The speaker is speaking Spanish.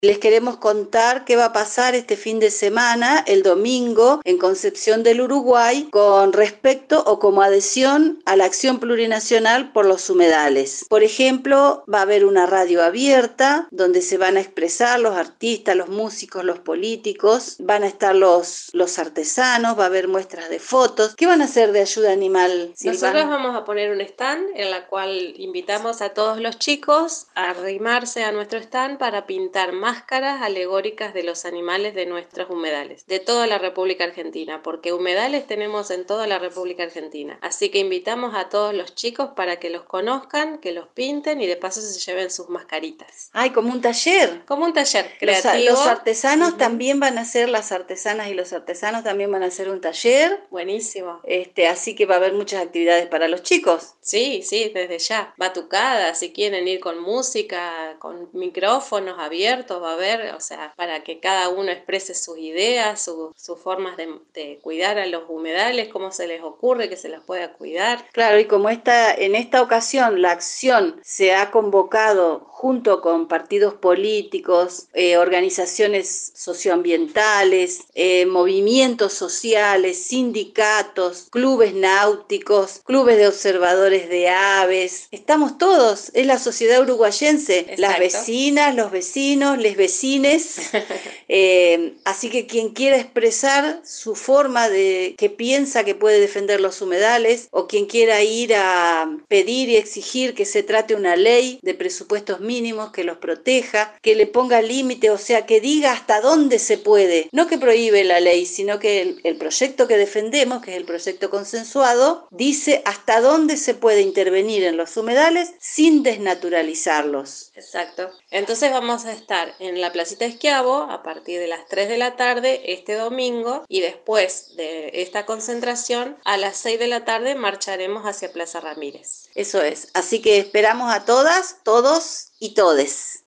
Les queremos contar qué va a pasar este fin de semana, el domingo, en Concepción del Uruguay, con respecto o como adhesión a la acción plurinacional por los humedales. Por ejemplo, va a haber una radio abierta donde se van a expresar los artistas, los músicos, los políticos, van a estar los artesanos, va a haber muestras de fotos. ¿Qué van a hacer de ayuda animal, Silvana? Nosotros vamos a poner un stand en la cual invitamos a todos los chicos a arrimarse a nuestro stand para pintar máscaras alegóricas de los animales de nuestros humedales, de toda la República Argentina, porque humedales tenemos en toda la República Argentina. Así que invitamos a todos los chicos para que los conozcan, que los pinten y de paso se lleven sus mascaritas. ¡Ay, como un taller! Como un taller creativo. Los artesanos también van a hacer, las artesanas y los artesanos también van a hacer un taller. Buenísimo. Así que va a haber muchas actividades para los chicos. Sí, desde ya. Batucada, si quieren ir con música, con micrófonos abiertos, va a haber, o sea, para que cada uno exprese sus ideas, sus formas de cuidar a los humedales, cómo se les ocurre que se las pueda cuidar. Claro, y como en esta ocasión la acción se ha convocado junto con partidos políticos, organizaciones socioambientales, movimientos sociales, sindicatos, clubes náuticos, clubes de observadores de aves. Estamos todos, es la sociedad uruguayense, Exacto. Las vecinas, los vecinos, les vecines. Así que quien quiera expresar su forma de que piensa que puede defender los humedales, o quien quiera ir a pedir y exigir que se trate una ley de presupuestos mínimos que los proteja, que le ponga límite, o sea, que diga hasta dónde se puede, no que prohíbe la ley, sino que el proyecto que defendemos, que es el proyecto consensuado, dice hasta dónde se puede intervenir en los humedales sin desnaturalizarlos. Exacto. Entonces vamos a estar en la Placita Schiavo a partir de las 3 de la tarde este domingo, y después de esta concentración a las 6 de la tarde marcharemos hacia Plaza Ramírez. Eso es. Así que esperamos a todas, todos y todes.